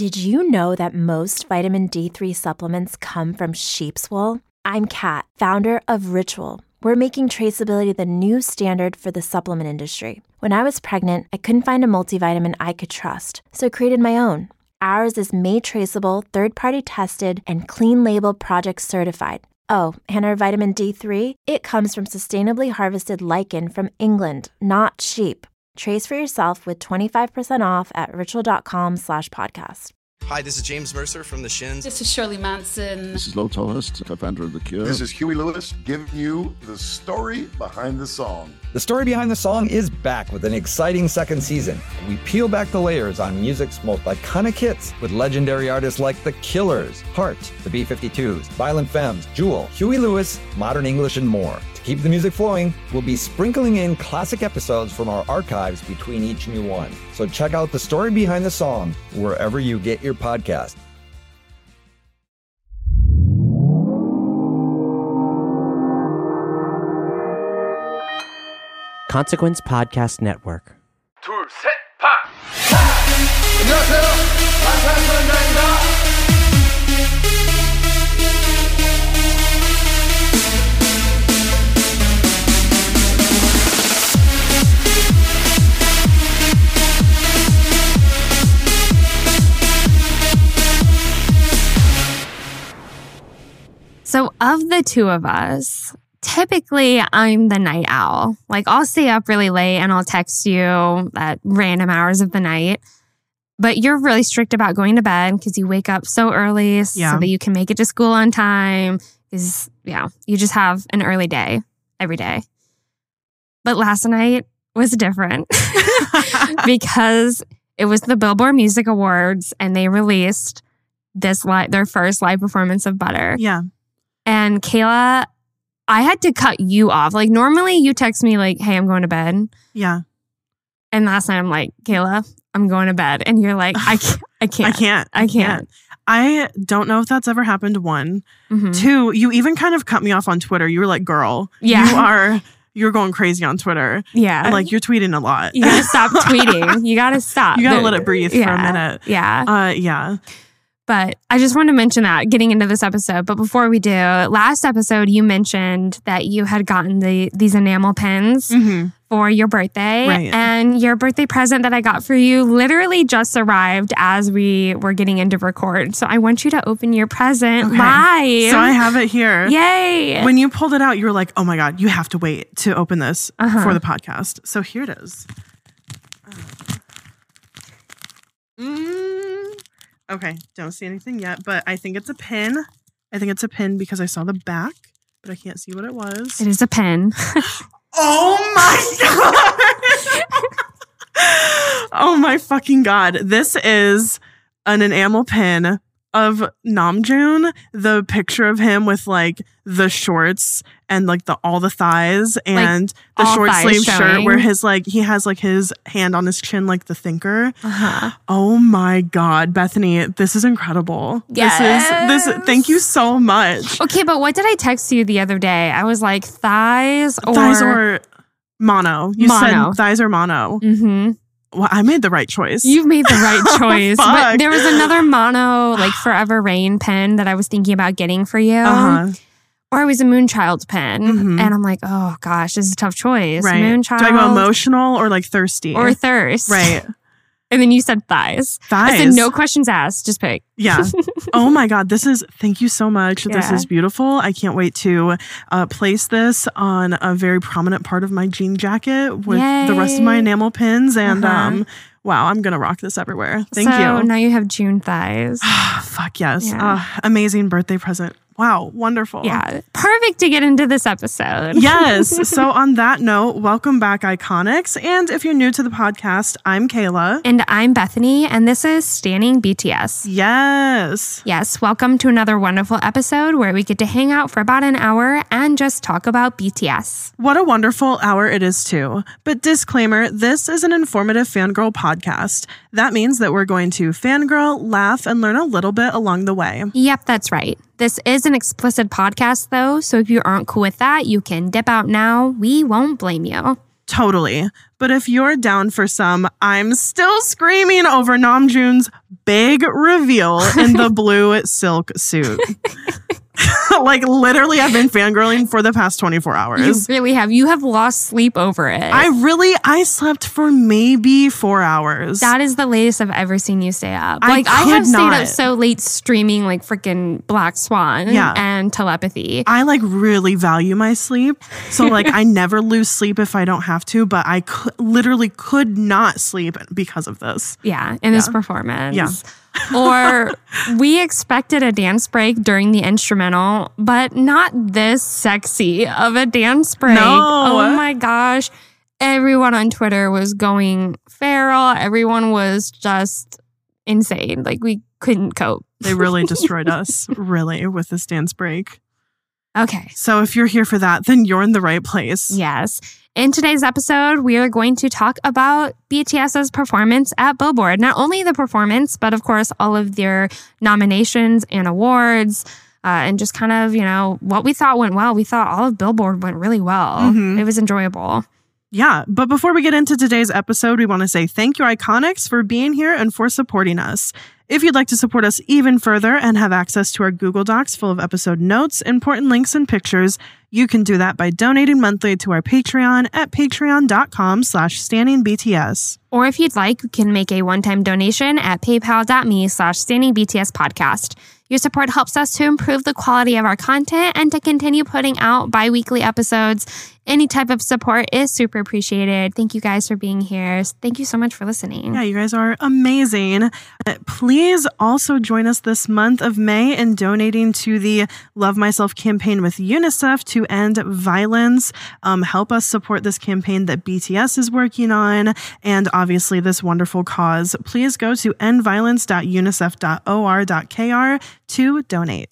Did you know that most vitamin D3 supplements come from sheep's wool? I'm Kat, founder of Ritual. We're making traceability the new standard for the supplement industry. When I was pregnant, I couldn't find a multivitamin I could trust, so I created my own. Ours is made traceable, third-party tested, and clean label project certified. Oh, and our vitamin D3, it comes from sustainably harvested lichen from England, not sheep. Trace for yourself with 25% off at ritual.com/podcast. Hi, this is James Mercer from The Shins. This is Shirley Manson. This is Lo Tolhurst, co-founder of The Cure. This is Huey Lewis, giving you the story behind the song. The Story Behind the Song is back with an exciting second season. We peel back the layers on music's most iconic hits with legendary artists like The Killers, Heart, the B-52s, Violent Femmes, Jewel, Huey Lewis, Modern English, and more. To keep the music flowing, we'll be sprinkling in classic episodes from our archives between each new one. So check out The Story Behind the Song wherever you get your podcast. Consequence Podcast Network. 둘, 셋, 파! 안녕하세요. 방탄소년단입니다. So of the two of us, typically I'm the night owl. Like I'll stay up really late and I'll text you at random hours of the night. But you're really strict about going to bed because you wake up so early so that you can make it to school on time. You just have an early day every day. But last night was different because it was the Billboard Music Awards and they released their first live performance of Butter. Yeah. And Kayla, I had to cut you off. Like normally you text me like, hey, I'm going to bed. Yeah. And last night I'm like, Kayla, I'm going to bed. And you're like, I can't. I don't know if that's ever happened. One. Mm-hmm. Two, you even kind of cut me off on Twitter. You were like, girl, you're going crazy on Twitter. Yeah. Like you're tweeting a lot. You gotta stop tweeting. You gotta stop. You gotta let it breathe for a minute. Yeah. Yeah. But I just want to mention that getting into this episode. But before we do, last episode you mentioned that you had gotten these enamel pins for your birthday. Right. And your birthday present that I got for you literally just arrived as we were getting into record. So I want you to open your present live. So I have it here. Yay. When you pulled it out, you were like, oh my God, you have to wait to open this for the podcast. So here it is. Okay, don't see anything yet, but I think it's a pin. I think it's a pin because I saw the back, but I can't see what it was. It is a pin. Oh my God! Oh my fucking God. This is an enamel pin of Namjoon, the picture of him with like the shorts and like all the thighs and like the short sleeve shirt where he has like his hand on his chin like the thinker. Oh my God, Bethany, this is incredible. Yes. Thank you so much. Okay, but what did I text you the other day? I was like thighs or mono. You said thighs or mono. Mm-hmm. Well, I made the right choice. You've made the right choice. But there was another mono, like Forever Rain pen that I was thinking about getting for you. Or it was a Moonchild pen. And I'm like, oh gosh, this is a tough choice. Right. Moonchild. Do I go emotional or like thirsty? Or thirst. Right. And then you said thighs. I said no questions asked, just pick. Yeah. Oh my God, thank you so much. Yeah. This is beautiful. I can't wait to place this on a very prominent part of my jean jacket with the rest of my enamel pins. And wow, I'm going to rock this everywhere. Thank you. So now you have June thighs. Fuck yes. Yeah. Amazing birthday present. Wow, wonderful. Yeah, perfect to get into this episode. Yes. So on that note, welcome back, Iconics. And if you're new to the podcast, I'm Kayla. And I'm Bethany, and this is Standing BTS. Yes. Yes, welcome to another wonderful episode where we get to hang out for about an hour and just talk about BTS. What a wonderful hour it is too. But disclaimer, this is an informative fangirl podcast. That means that we're going to fangirl, laugh, and learn a little bit along the way. Yep, that's right. This is an explicit podcast, though, so if you aren't cool with that, you can dip out now. We won't blame you. Totally. But if you're down for some, I'm still screaming over Namjoon's big reveal in the blue silk suit. Like, literally, I've been fangirling for the past 24 hours. You really have. You have lost sleep over it. I slept for maybe 4 hours. That is the latest I've ever seen you stay up. I have stayed not. up so late streaming like freaking Black Swan and Telepathy. I like really value my sleep. So like I never lose sleep if I don't have to, but I literally could not sleep because of this. Yeah, in this performance. Yeah. Or we expected a dance break during the instrumental, but not this sexy of a dance break. No. Oh my gosh. Everyone on Twitter was going feral. Everyone was just insane. Like, we couldn't cope. They really destroyed us, really, with this dance break. Okay. So if you're here for that, then you're in the right place. Yes. In today's episode, we are going to talk about BTS's performance at Billboard. Not only the performance, but of course, all of their nominations and awards, and just kind of, you know, what we thought went well. We thought all of Billboard went really well. Mm-hmm. It was enjoyable. Yeah, but before we get into today's episode, we want to say thank you, Iconics, for being here and for supporting us. If you'd like to support us even further and have access to our Google Docs full of episode notes, important links, and pictures, you can do that by donating monthly to our Patreon at patreon.com/standingbts. Or if you'd like, you can make a one-time donation at paypal.me/standingbtspodcast. Your support helps us to improve the quality of our content and to continue putting out bi-weekly episodes. Any type of support is super appreciated. Thank you guys for being here. Thank you so much for listening. Yeah, you guys are amazing. Please also join us this month of May in donating to the Love Myself campaign with UNICEF to end violence. Help us support this campaign that BTS is working on, and obviously this wonderful cause. Please go to endviolence.unicef.or.kr to donate.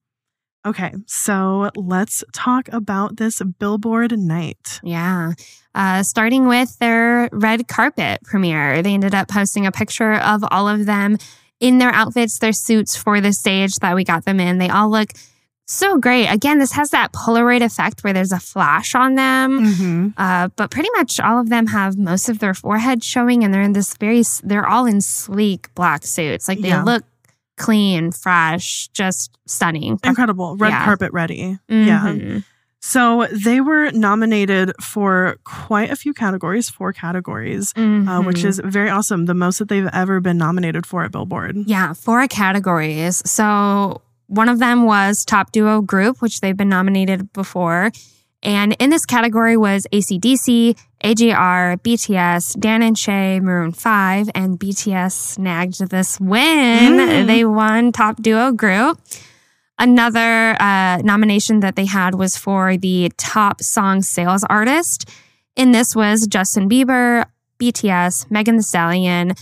Okay, so let's talk about this Billboard night. Yeah. Starting with their red carpet premiere. They ended up posting a picture of all of them in their outfits, their suits for the stage that we got them in. They all look so great. Again, this has that Polaroid effect where there's a flash on them. Mm-hmm. But pretty much all of them have most of their forehead showing, and they're in this they're all in sleek black suits. Like, they look clean, fresh, just stunning. Incredible. Red carpet ready. Mm-hmm. Yeah. So they were nominated for quite a few categories, 4 categories, which is very awesome. The most that they've ever been nominated for at Billboard. Yeah, 4 categories. So one of them was Top Duo Group, which they've been nominated before. And in this category was AC/DC, AJR, BTS, Dan and Shay, Maroon 5, and BTS snagged this win. They won Top Duo Group. Another nomination that they had was for the Top Song Sales Artist. And this was Justin Bieber, BTS, Megan Thee Stallion,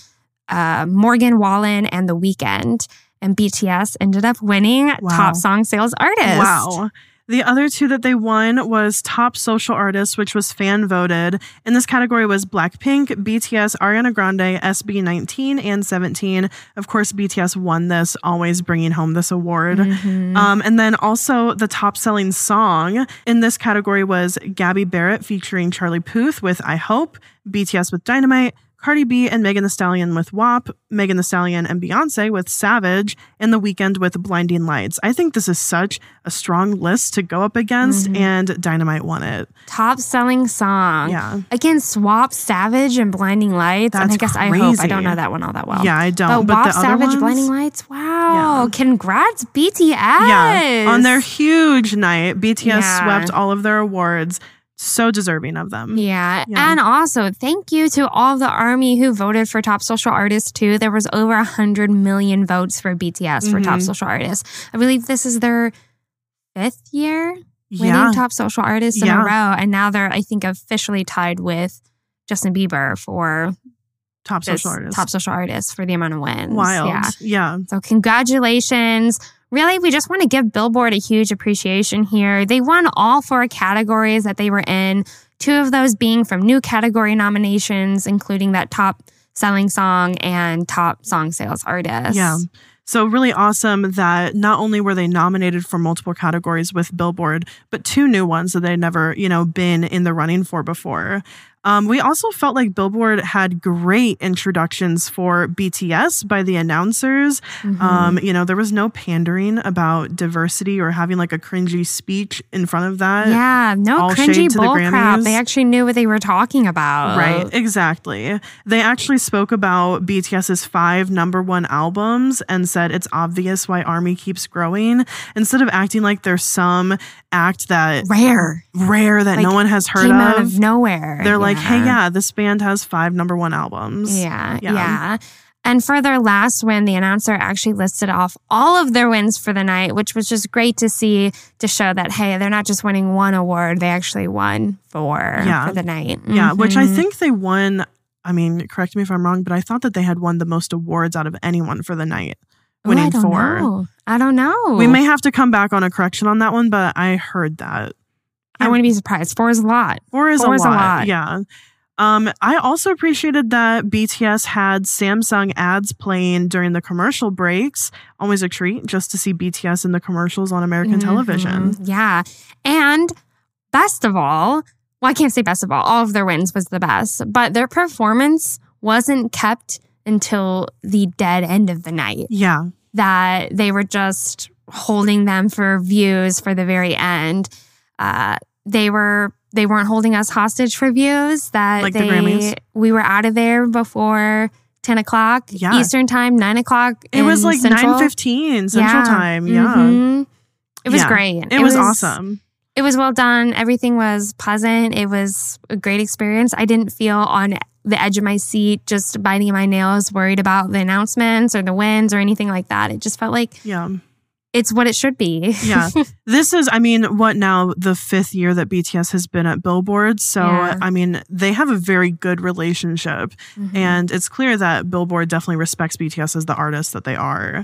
Morgan Wallen, and The Weeknd. And BTS ended up winning Top Song Sales Artist. Wow. The other 2 that they won was Top Social Artist, which was fan voted. In this category was Blackpink, BTS, Ariana Grande, SB19, and 17. Of course, BTS won this, always bringing home this award. Mm-hmm. And then also the top selling song in this category was Gabby Barrett featuring Charlie Puth with I Hope, BTS with Dynamite, Cardi B and Megan Thee Stallion with WAP, Megan Thee Stallion and Beyonce with Savage, and The Weeknd with Blinding Lights. I think this is such a strong list to go up against, and Dynamite won it. Top selling song. Yeah. Again, swap Savage and Blinding Lights. That's and I guess crazy. I hope. I don't know that one all that well. Yeah, I don't. But WAP, the Savage, other ones, Blinding Lights. Wow. Yeah. Congrats, BTS. Yeah. On their huge night, BTS swept all of their awards. So deserving of them. Yeah. And also, thank you to all the ARMY who voted for Top Social Artist too. There was over 100 million votes for BTS for Top Social Artist. I believe this is their 5th year winning Top Social Artist in a row. And now they're, I think, officially tied with Justin Bieber for Top Social Artist for the amount of wins. Wild. Yeah. So congratulations. Really, we just want to give Billboard a huge appreciation here. They won all 4 categories that they were in, 2 of those being from new category nominations, including that top selling song and top song sales artist. Yeah. So really awesome that not only were they nominated for multiple categories with Billboard, but 2 new ones that they'd never, been in the running for before. We also felt like Billboard had great introductions for BTS by the announcers. There was no pandering about diversity or having like a cringy speech in front of that. Yeah, no all cringy shade to bull the Grammys. crap. They actually knew what they were talking about. Right, exactly. They actually spoke about BTS's 5 #1 albums and said it's obvious why ARMY keeps growing, instead of acting like there's some act that rare that like, no one has heard came of. out of nowhere. They're like, hey, yeah, this band has 5 #1 albums. Yeah. And for their last win, the announcer actually listed off all of their wins for the night, which was just great to see, to show that, hey, they're not just winning one award, they actually won for the night. Yeah, which I think they won. I mean, correct me if I'm wrong, but I thought that they had won the most awards out of anyone for the night, winning 4. I don't know. We may have to come back on a correction on that one, but I heard that. I wouldn't be surprised. 4 is a lot. 4 is a lot. Yeah. I also appreciated that BTS had Samsung ads playing during the commercial breaks. Always a treat just to see BTS in the commercials on American television. Yeah. And best of all, well, I can't say best of all of their wins was the best, but their performance wasn't kept until the dead end of the night. Yeah. That they were just holding them for views for the very end. They weren't holding us hostage for views. That like the Grammys? We were out of there before 10 o'clock Eastern time, 9 o'clock. It was like 9:15 Central Time. Yeah. It was great. It was awesome. It was well done. Everything was pleasant. It was a great experience. I didn't feel on the edge of my seat, just biting my nails, worried about the announcements or the wins or anything like that. It just felt like it's what it should be. Yeah. This is, I mean, what now, the 5th year that BTS has been at Billboard. So, I mean, they have a very good relationship. And it's clear that Billboard definitely respects BTS as the artists that they are.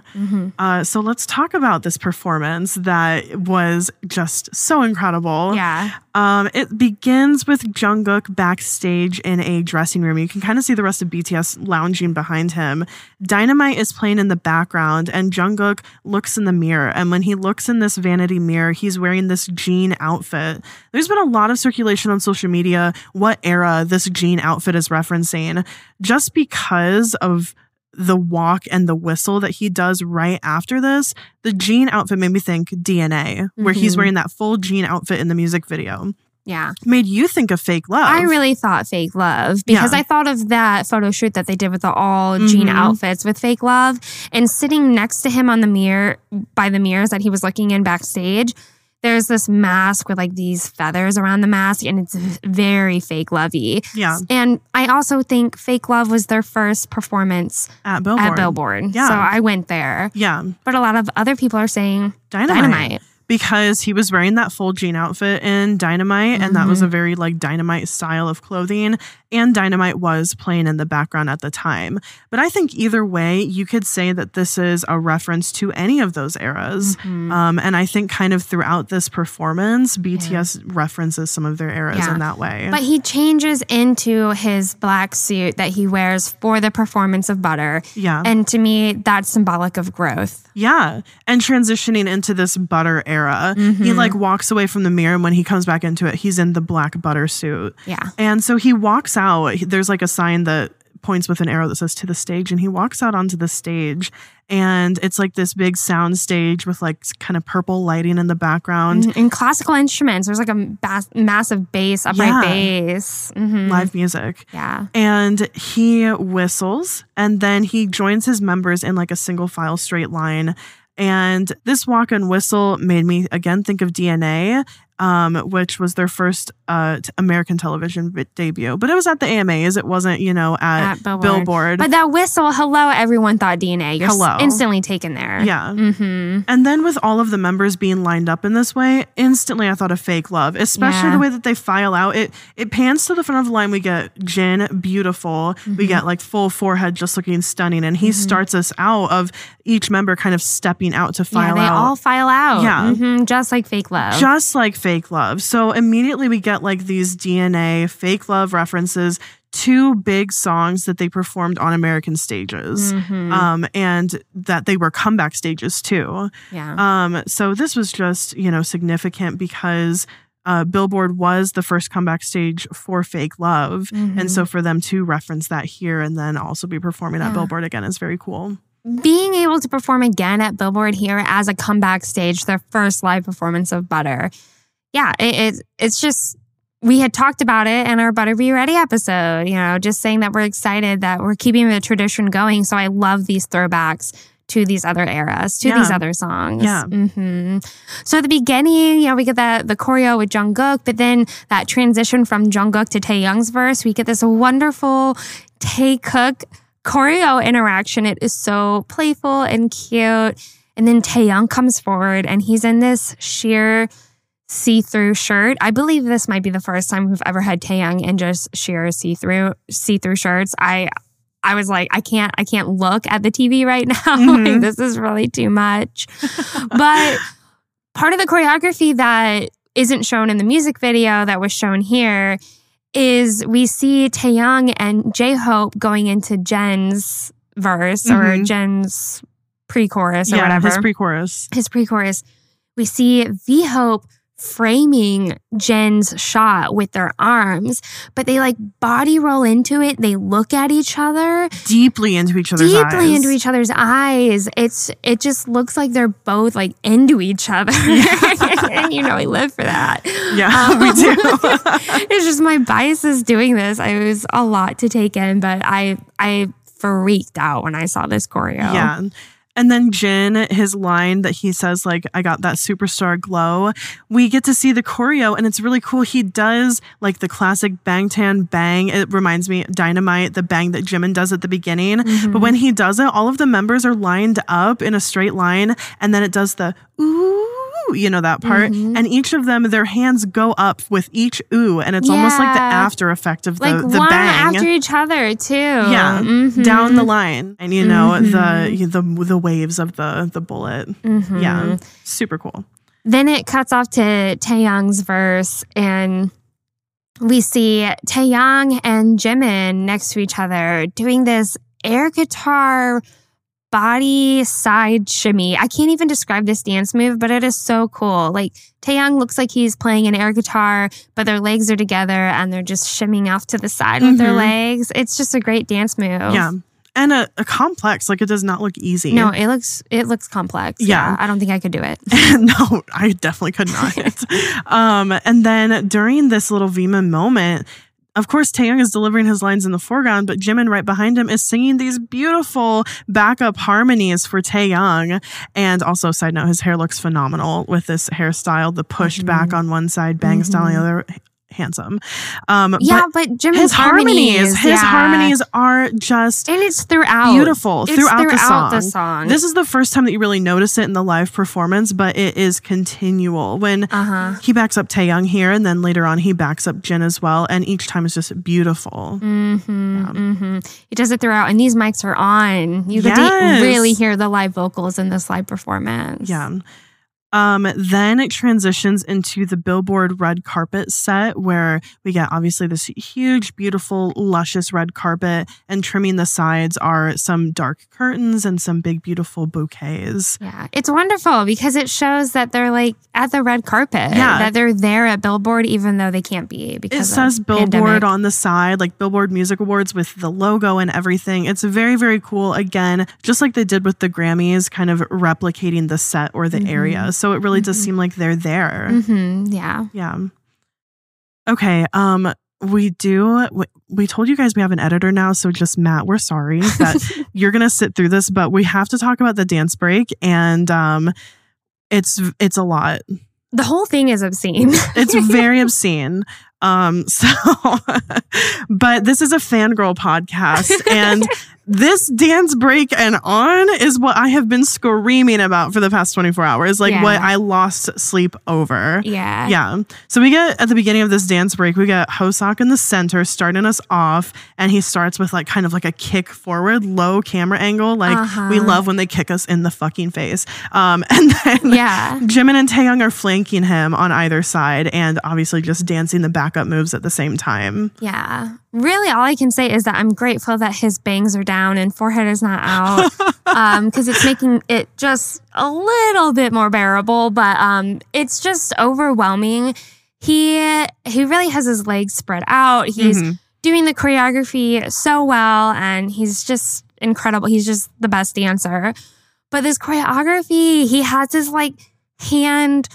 So let's talk about this performance that was just so incredible. Yeah. It begins with Jungkook backstage in a dressing room. You can kind of see the rest of BTS lounging behind him. Dynamite is playing in the background, and Jungkook looks in the mirror. And when he looks in this vanity mirror, he's wearing this jean outfit. There's been a lot of circulation on social media what era this jean outfit is referencing, just because of the walk and the whistle that he does right after this. The jean outfit made me think DNA, where he's wearing that full jean outfit in the music video. Yeah. Made you think of Fake Love. I really thought Fake Love because I thought of that photo shoot that they did with the all jean outfits with Fake Love, and sitting next to him on the mirror, by the mirrors that he was looking in backstage, there's this mask with like these feathers around the mask, and it's very Fake Love-y. Yeah. And I also think Fake Love was their first performance at Billboard. Yeah. So I went there. Yeah. But a lot of other people are saying Dynamite. Because he was wearing that full jean outfit in Dynamite, and that was a very like Dynamite style of clothing, and Dynamite was playing in the background at the time. But I think either way, you could say that this is a reference to any of those eras. And I think kind of throughout this performance, BTS references some of their eras in that way. But he changes into his black suit that he wears for the performance of Butter. Yeah. And to me, that's symbolic of growth. Yeah. And transitioning into this Butter era, he like walks away from the mirror, and when he comes back into it, he's in the black Butter suit. Yeah. And so he walks out. There's like a sign that points with an arrow that says to the stage, and he walks out onto the stage, and it's like this big sound stage with like kind of purple lighting in the background. And classical instruments. There's like a massive bass, upright bass. Live music. Yeah. And he whistles, and then he joins his members in like a single file straight line. And this walk and whistle made me again think of DNA, which was their first American television debut. But it was at the AMAs. It wasn't, at Billboard. But that whistle, hello, everyone thought DNA. You're instantly taken there. Yeah. And then with all of the members being lined up in this way, instantly I thought of Fake Love, especially the way that they file out. It pans to the front of the line. We get Jin, beautiful. We get like full forehead, just looking stunning. And he starts us out of each member kind of stepping out to file out. Yeah, they all file out. Yeah. Just like Fake Love. Just like Fake Love. So immediately we get like these DNA Fake Love references to big songs that they performed on American stages, and that they were comeback stages too. Yeah. So this was just, significant because Billboard was the first comeback stage for Fake Love. And so for them to reference that here and then also be performing at Billboard again is very cool. Being able to perform again at Billboard here as a comeback stage, their first live performance of Butter. Yeah, it's just, we had talked about it in our Butter Be Ready episode, just saying that we're excited that we're keeping the tradition going. So I love these throwbacks to these other eras, to these other songs. Yeah. So at the beginning, we get the choreo with Jungkook, but then that transition from Jungkook to Taehyung's verse, we get this wonderful Taekook choreo interaction. It is so playful and cute. And then Taehyung comes forward and he's in this sheer see-through shirt. I believe this might be the first time we've ever had Taehyung in just sheer see-through shirts. I was like, I can't look at the TV right now. Like, this is really too much. But part of the choreography that isn't shown in the music video that was shown here is we see Taehyung and J-Hope going into Jen's verse or Jen's pre-chorus or whatever. His pre-chorus. We see V-Hope framing Jen's shot with their arms, but they like body roll into it. They look at each other. Deeply into each other's eyes. It just looks like they're both like into each other. And we live for that. Yeah, we do. It's just my biases doing this. It was a lot to take in, but I freaked out when I saw this choreo. Yeah. And then Jin, his line that he says, like, I got that superstar glow. We get to see the choreo, and it's really cool. He does, like, the classic Bangtan bang. It reminds me, Dynamite, the bang that Jimin does at the beginning. But when he does it, all of the members are lined up in a straight line, and then it does the ooh, that part. And each of them, their hands go up with each ooh, and it's almost like the after effect of the one bang. After each other, too. Yeah, down the line. And, the waves of the bullet. Yeah, super cool. Then it cuts off to Taehyung's verse, and we see Taehyung and Jimin next to each other doing this air guitar body side shimmy. I can't even describe this dance move, but it is so cool. Like, Taehyung looks like he's playing an air guitar, but their legs are together and they're just shimmying off to the side with their legs. It's just a great dance move. Yeah. And a complex, like, it does not look easy. No, it looks complex. Yeah. I don't think I could do it. No, I definitely could not. And then during this little Vima moment, of course, Taehyung is delivering his lines in the foreground, but Jimin right behind him is singing these beautiful backup harmonies for Taehyung. And also, side note, his hair looks phenomenal with this hairstyle, the pushed back on one side, bang style on the other. Handsome. But Jimin's his harmonies are just, and it's throughout beautiful throughout the song. This is the first time that you really notice it in the live performance, but it is continual when he backs up Taehyung here, and then later on he backs up Jin as well, and each time is just beautiful. He does it throughout, and these mics are on. You get to really hear the live vocals in this live performance. Yeah. Then it transitions into the Billboard red carpet set, where we get obviously this huge, beautiful, luscious red carpet, and trimming the sides are some dark curtains and some big, beautiful bouquets. Yeah, it's wonderful because it shows that they're like at the red carpet. Yeah, that they're there at Billboard even though they can't be because it says Billboard pandemic. On the side, like Billboard Music Awards with the logo and everything. It's very, very cool. Again, just like they did with the Grammys, kind of replicating the set or the area. So it really does seem like they're there. Yeah. Yeah. Okay. We told you guys we have an editor now. So just Matt, we're sorry that you're going to sit through this, but we have to talk about the dance break. And it's a lot. The whole thing is obscene. It's very obscene. But this is a fangirl podcast, and this dance break and on is what I have been screaming about for the past 24 hours. Like what I lost sleep over. Yeah. Yeah. So we get at the beginning of this dance break, we got Hoseok in the center starting us off. And he starts with like kind of like a kick forward, low camera angle. Like we love when they kick us in the fucking face. And then Jimin and Taehyung are flanking him on either side and obviously just dancing the backup moves at the same time. Yeah. Really, all I can say is that I'm grateful that his bangs are down and forehead is not out because it's making it just a little bit more bearable. But it's just overwhelming. he really has his legs spread out. He's doing the choreography so well, and he's just incredible. He's just the best dancer. But this choreography, he has his like hand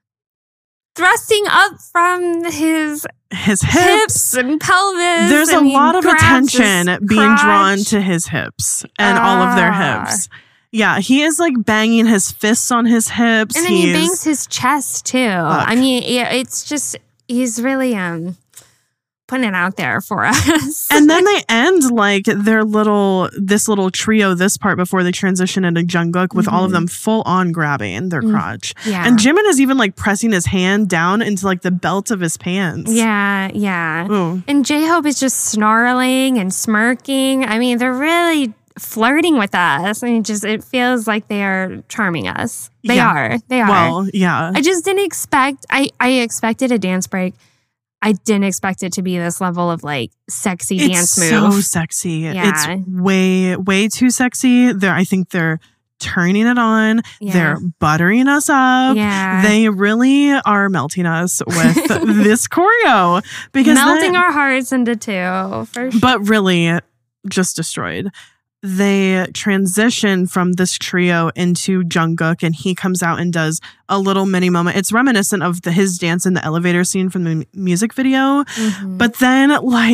thrusting up from his hips and pelvis. There's a lot of attention being drawn to his hips and all of their hips. Yeah, he is like banging his fists on his hips. And then he bangs his chest too. Look. I mean, it's just, he's really putting it out there for us. And then they end like this little trio, this part before they transition into Jungkook with all of them full on grabbing their crotch. Yeah. And Jimin is even like pressing his hand down into like the belt of his pants. Yeah. Ooh. And J-Hope is just snarling and smirking. I mean, they're really flirting with us. I mean, it feels like they are charming us. They are. Well, yeah. I just didn't expect, I expected a dance break. I didn't expect it to be this level of like sexy dance move. It's so sexy. Yeah. It's way, way too sexy. I think they're turning it on. Yeah. They're buttering us up. Yeah. They really are melting us with this choreo. Because melting our hearts into two, for sure. But really just destroyed. They transition from this trio into Jungkook, and he comes out and does a little mini moment. It's reminiscent of his dance in the elevator scene from the music video. But then,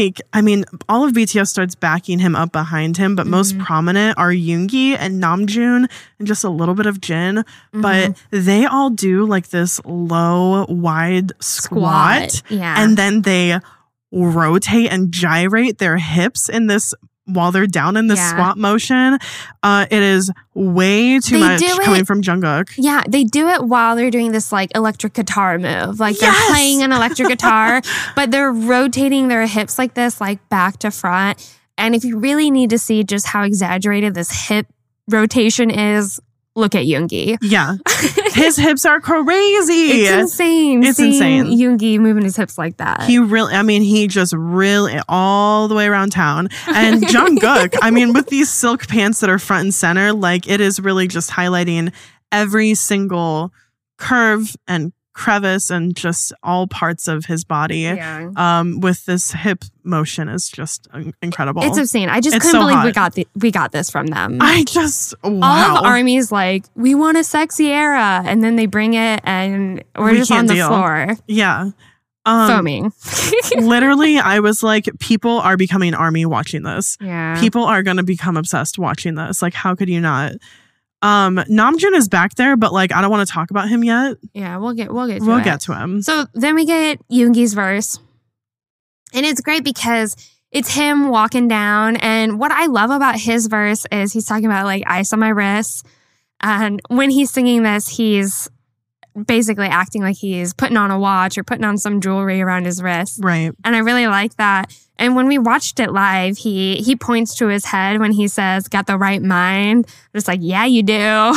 all of BTS starts backing him up behind him, but most prominent are Yoongi and Namjoon and just a little bit of Jin. But they all do like this low, wide squat. Yeah. And then they rotate and gyrate their hips in this while they're down in the squat motion. It is way too much coming from Jungkook. Yeah, they do it while they're doing this like electric guitar move. Like they're playing an electric guitar, but they're rotating their hips like this, like back to front. And if you really need to see just how exaggerated this hip rotation is, look at Yoongi. Yeah. His hips are crazy. It's insane. It's insane. Yoongi moving his hips like that. He just really all the way around town. And Jungkook, with these silk pants that are front and center, like it is really just highlighting every single curve and crevice and just all parts of his body with this hip motion is just incredible. It's obscene. I just couldn't believe we got this from them. Wow. All of ARMY's like, we want a sexy era, and then they bring it and we're just on the floor. Yeah. Foaming. Literally, I was like, people are becoming ARMY watching this. Yeah. People are going to become obsessed watching this. Like, how could you not? Namjoon is back there, but like I don't want to talk about him yet. Yeah, we'll get to him. So then we get Yoongi's verse. And it's great because it's him walking down, and what I love about his verse is he's talking about like ice on my wrists. And when he's singing this, he's basically acting like he's putting on a watch or putting on some jewelry around his wrist. Right. And I really like that. And when we watched it live, he points to his head when he says, "Got the right mind." I'm just like, yeah, you do.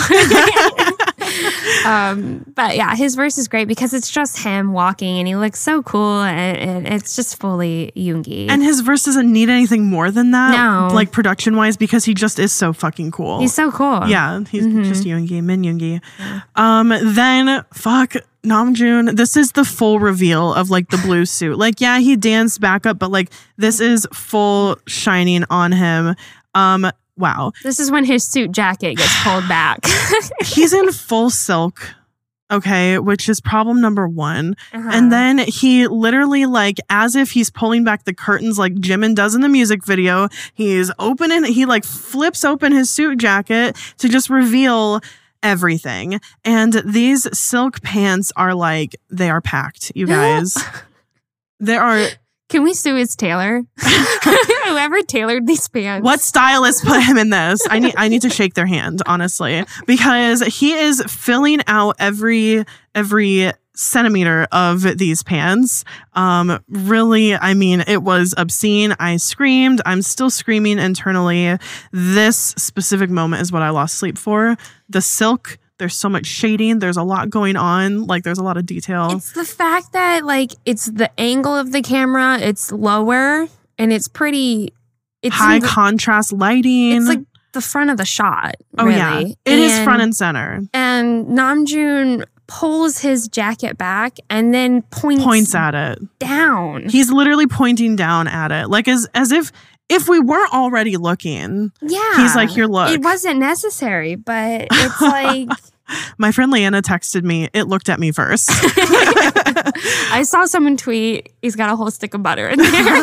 But yeah, his verse is great because it's just him walking and he looks so cool, and it's just fully Yoongi. And his verse doesn't need anything more than that, no. Like production wise, because he just is so fucking cool. He's so cool. Yeah, he's just Yoongi, Min Yoongi. Then Namjoon, this is the full reveal of like the blue suit. Like, yeah, he danced back up, but like this is full shining on him. Wow. This is when his suit jacket gets pulled back. He's in full silk, okay, which is problem number one. And then he literally, like, as if he's pulling back the curtains like Jimin does in the music video, he like flips open his suit jacket to just reveal everything. And these silk pants are like, they are packed, you guys. There are... Can we sue his tailor? Whoever tailored these pants. What stylist put him in this? I need to shake their hand, honestly, because he is filling out every centimeter of these pants. Really, it was obscene. I screamed. I'm still screaming internally. This specific moment is what I lost sleep for. The silk. There's so much shading. There's a lot going on. Like, there's a lot of detail. It's the fact that, like, it's the angle of the camera. It's lower and it's pretty... It's high contrast lighting. It's like the front of the shot, really. Oh, yeah. It is front and center. And Namjoon pulls his jacket back and then points at it down. He's literally pointing down at it, like as if we weren't already looking. Yeah. He's like, here, look. It wasn't necessary, but it's like... My friend Leanna texted me, it looked at me first. I saw someone tweet, he's got a whole stick of butter in there.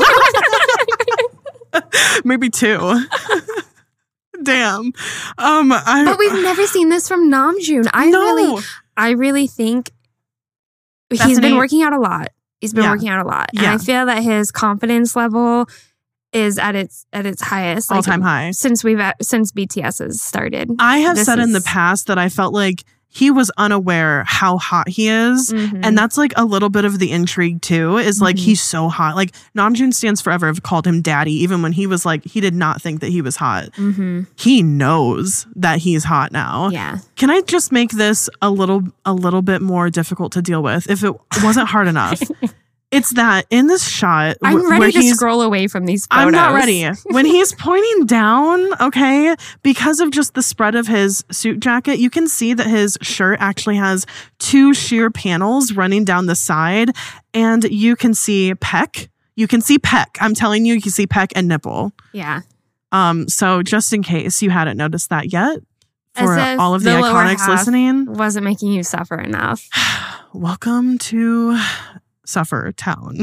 Maybe 2. Damn. But we've never seen this from Namjoon. I really think he's been working out a lot. He's been working out a lot. And I feel that his confidence level is at its highest, all-time high since BTS has started. I have said in the past that I felt like he was unaware how hot he is, and that's like a little bit of the intrigue too. Is like he's so hot. Like Namjoon stands forever have called him daddy, even when he was like he did not think that he was hot. He knows that he's hot now. Yeah. Can I just make this a little bit more difficult to deal with if it wasn't hard enough? It's that in this shot, I'm ready to scroll away from these photos. I'm not ready. When he's pointing down, okay, because of just the spread of his suit jacket, you can see that his shirt actually has 2 sheer panels running down the side, and you can see pec. You can see pec. I'm telling you, you can see pec and nipple. Yeah. So just in case you hadn't noticed that yet, for As if all of the Iconics listening, wasn't making you suffer enough. Welcome to Suffer Town.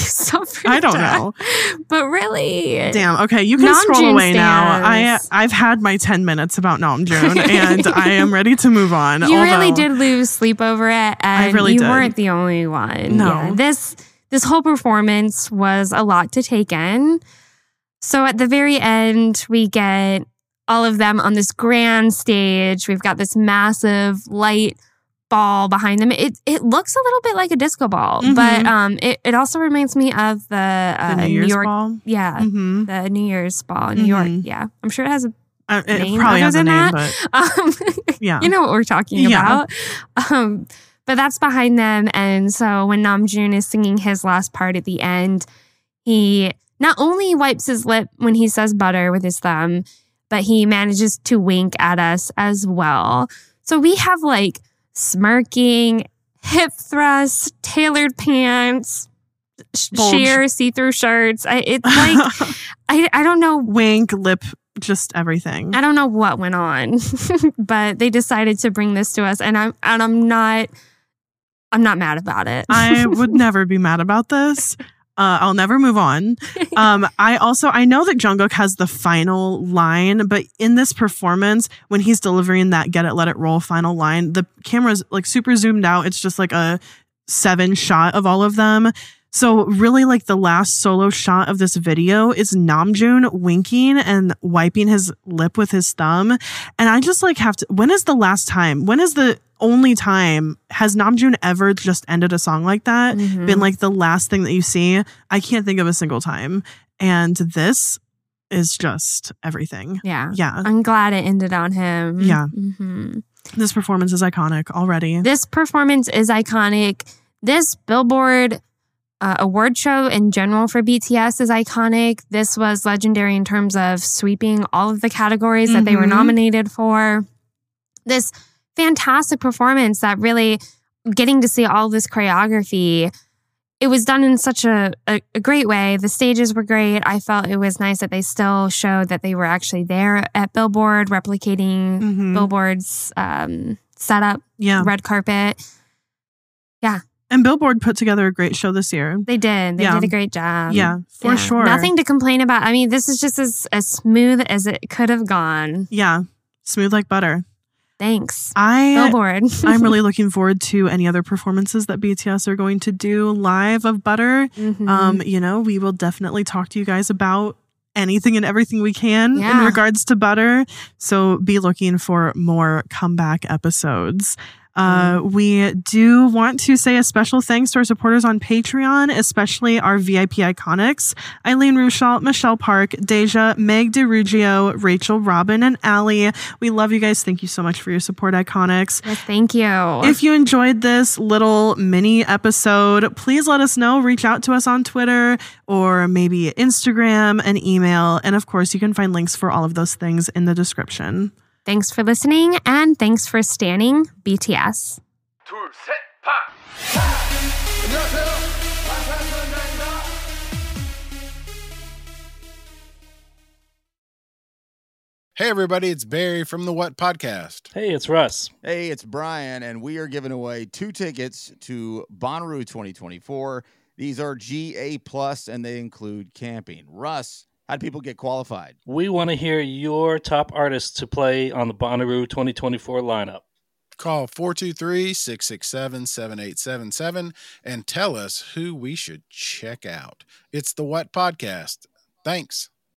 I don't know. But really. Damn. Okay, you can scroll away now. I've had my 10 minutes about Namjoon and I am ready to move on. You really did lose sleep over it, and you weren't the only one. No. Yeah, this whole performance was a lot to take in. So at the very end, we get all of them on this grand stage. We've got this massive light ball behind them. It looks a little bit like a disco ball, but it also reminds me of the New Year's New York ball. Yeah, the New Year's ball in New York. Yeah, I'm sure it has a it name probably other has a than name, that. but yeah, you know what we're talking about. But that's behind them, and so when Namjoon is singing his last part at the end, he not only wipes his lip when he says butter with his thumb, but he manages to wink at us as well. So we have like smirking, hip thrusts, tailored pants, sheer see-through shirts. It's like, I don't know. Wink, lip, just everything. I don't know what went on, but they decided to bring this to us, and I'm not mad about it. I would never be mad about this. I'll never move on. I know that Jungkook has the final line, but in this performance, when he's delivering that "Get It, Let It Roll" final line, the camera's like super zoomed out. It's just like a 7 shot of all of them. So really, like the last solo shot of this video is Namjoon winking and wiping his lip with his thumb. And I just like have to, when is the last time? When is the only time has Namjoon ever just ended a song like that? Been like the last thing that you see? I can't think of a single time. And this is just everything. Yeah. Yeah. I'm glad it ended on him. Yeah. This performance is iconic already. This performance is iconic. This Billboard award show in general for BTS is iconic. This was legendary in terms of sweeping all of the categories that they were nominated for. This fantastic performance that really getting to see all this choreography, it was done in such a great way. The stages were great. I felt it was nice that they still showed that they were actually there at Billboard, replicating Billboard's setup, red carpet. Yeah. And Billboard put together a great show this year. They did. They did a great job. Yeah, for sure. Nothing to complain about. I mean, this is just as smooth as it could have gone. Yeah. Smooth like butter. Thanks. Billboard. I'm really looking forward to any other performances that BTS are going to do live of Butter. You know, we will definitely talk to you guys about anything and everything we can in regards to Butter. So be looking for more comeback episodes. We do want to say a special thanks to our supporters on Patreon, especially our VIP iconics, Eileen Ruschalt, Michelle Park, Deja, Meg DeRuggio, Rachel, Robin, and Allie. We love you guys. Thank you so much for your support, iconics. Yes, thank you. If you enjoyed this little mini episode, please let us know. Reach out to us on Twitter or maybe Instagram and email. And of course, you can find links for all of those things in the description. Thanks for listening, and thanks for standing BTS. 둘, 셋, 파! 안녕하세요. 방탄소년단입니다. Hey everybody, it's Barry from the What Podcast. Hey, it's Russ. Hey, it's Brian, and we are giving away 2 tickets to Bonnaroo 2024. These are GA+, and they include camping. Russ, how do people get qualified? We want to hear your top artists to play on the Bonnaroo 2024 lineup. Call 423-667-7877 and tell us who we should check out. It's the What Podcast. Thanks.